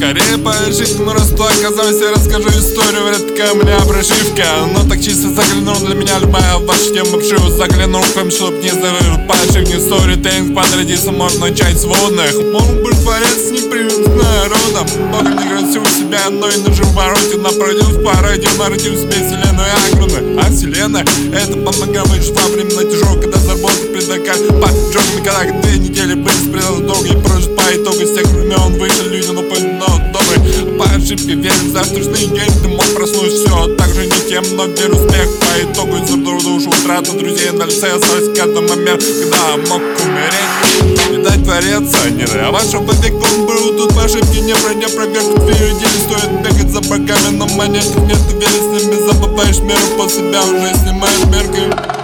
Скорее повершить, но раз то оказалось, я расскажу историю. Вряд такая у меня прошивка, но так чисто заглянул. Для меня любая ваша тема вшива. Заглянул в хом, чтоб не зарыл по ошибке. Сторитейнг подрадиться можно начать с водных. Мог бы творец не привык к народам. Бога не красил себя, но и на живороте. Напротив пародию, нарратив себе вселенную огромную. А вселенная это помогает выжить во времена тяжелых, когда заработать предлагали под джоками. Когда 2 недели были спрятаны долго и прожить по итогу. С тех времен вышли люди, но добрые. По ошибке верим в завтрашний день. Ты мог проснуть все так же не тем, но верю в успех. По итогу из душу утрата друзей на лице осталось каждый момент, когда мог умереть. Не дать твориться, не дай вашего века он был. Тут по ошибке не пройдя проверку. 2 недели стоит бегать за богами, но монеток нет. Ты веришь с ними, забываешь меру по себя, уже снимаешь меркой.